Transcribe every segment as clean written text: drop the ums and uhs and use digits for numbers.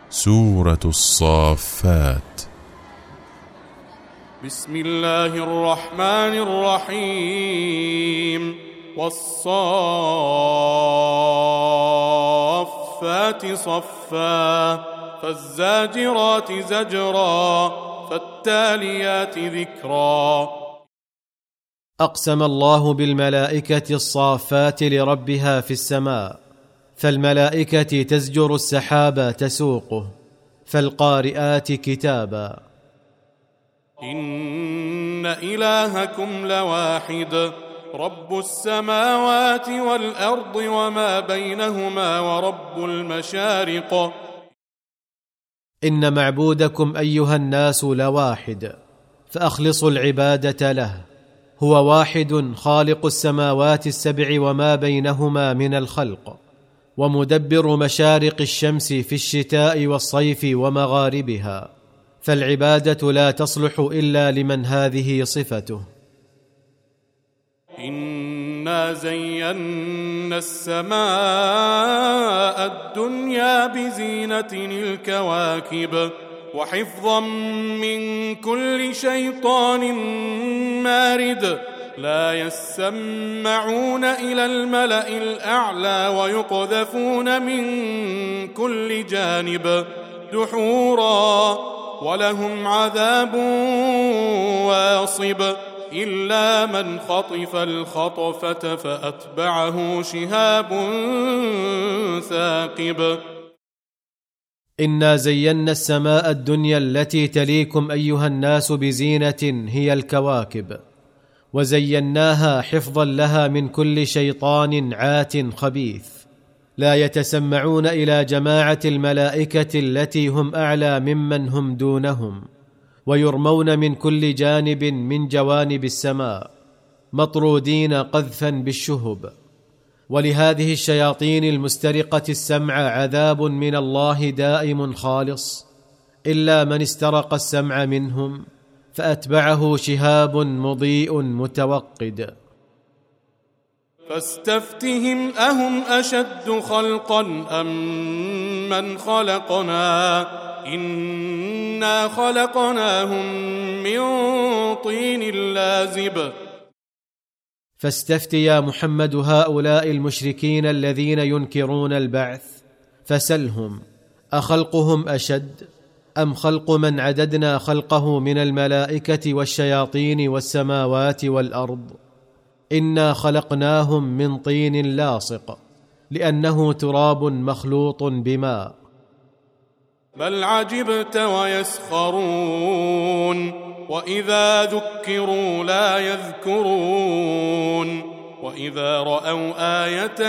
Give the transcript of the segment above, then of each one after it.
سورة الصافات. بسم الله الرحمن الرحيم. والصافات صفا فالزاجرات زجرا فالتاليات ذكرا. أقسم الله بالملائكة الصافات لربها في السماء، فالملائكة تزجر السحاب تسوقه، فالقارئات كتابا. إن إلهكم لواحد رب السماوات والأرض وما بينهما ورب المشارق. إن معبودكم أيها الناس لواحد، فأخلصوا العبادة له. هو واحد خالق السماوات السبع وما بينهما من الخلق، ومدبر مشارق الشمس في الشتاء والصيف ومغاربها، فالعبادة لا تصلح إلا لمن هذه صفته. إنا زينا السماء الدنيا بزينة الكواكب وحفظا من كل شيطان مارد. لا يسمعون إلى الملأ الأعلى ويقذفون من كل جانب دحورا ولهم عذاب واصب إلا من خطف الخطفة فأتبعه شهاب ثاقب. إنا زينا السماء الدنيا التي تليكم أيها الناس بزينة هي الكواكب، وزيناها حفظا لها من كل شيطان عات خبيث. لا يتسمعون إلى جماعة الملائكة التي هم أعلى ممن هم دونهم، ويرمون من كل جانب من جوانب السماء مطرودين قذفا بالشهب. ولهذه الشياطين المسترقة السمع عذاب من الله دائم خالص، إلا من استرق السمع منهم فأتبعه شهاب مضيء متوقد. فاستفتهم أهم أشد خلقا أم من خلقنا إنا خلقناهم من طين لازب. فاستفت يا محمد هؤلاء المشركين الذين ينكرون البعث، فسلهم أخلقهم أشد أم خلق من عددنا خلقه من الملائكة والشياطين والسماوات والأرض؟ إنا خلقناهم من طين لاصق، لأنه تراب مخلوط بماء. بل عجبت ويسخرون وإذا ذكروا لا يذكرون وإذا رأوا آية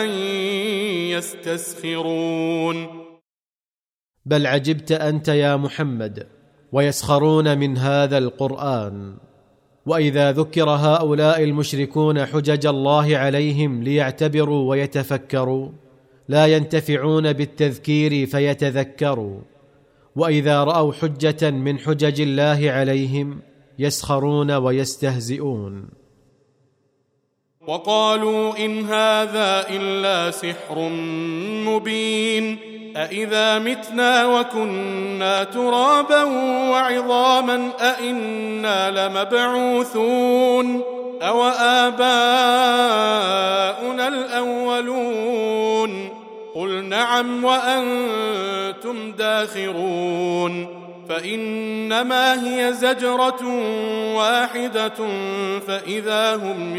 يستسخرون. بل عجبت أنت يا محمد ويسخرون من هذا القرآن. وإذا ذكر هؤلاء المشركون حجج الله عليهم ليعتبروا ويتفكروا لا ينتفعون بالتذكير فيتذكروا، وإذا رأوا حجة من حجج الله عليهم يسخرون ويستهزئون. وقالوا إن هذا إلا سحر مبين أإذا متنا وكنا ترابا وعظاما أإنا لمبعوثون أو آباؤنا الأولون قل نعم وأنتم داخرون. فإنما هي زجرة واحدة فإذا هم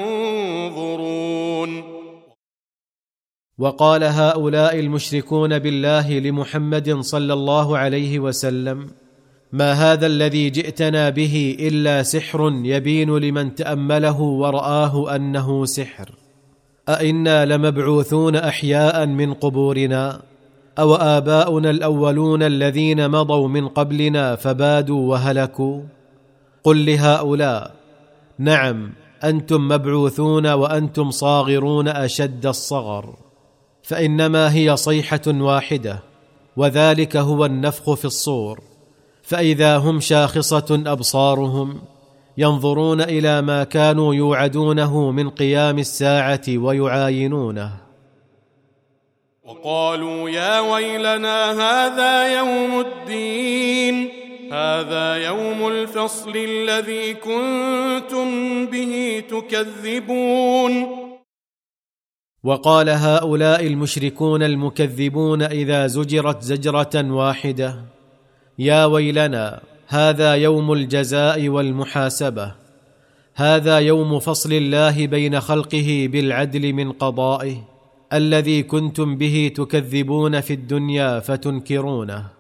ينظرون. وقال هؤلاء المشركون بالله لمحمد صلى الله عليه وسلم: ما هذا الذي جئتنا به إلا سحر يبين لمن تأمله ورآه أنه سحر. أئنا لمبعوثون أحياء من قبورنا أو آباؤنا الأولون الذين مضوا من قبلنا فبادوا وهلكوا؟ قل لهؤلاء: نعم أنتم مبعوثون وأنتم صاغرون أشد الصغر، فإنما هي صيحة واحدة، وذلك هو النفخ في الصور، فإذا هم شاخصة أبصارهم ينظرون إلى ما كانوا يوعدونه من قيام الساعة ويعاينونه. وقالوا يا ويلنا هذا يوم الدين، هذا يوم الفصل الذي كنتم به تكذبون. وقال هؤلاء المشركون المكذبون إذا زجرت زجرة واحدة: يا ويلنا هذا يوم الجزاء والمحاسبة، هذا يوم فصل الله بين خلقه بالعدل من قضائه الذي كنتم به تكذبون في الدنيا فتنكرونه.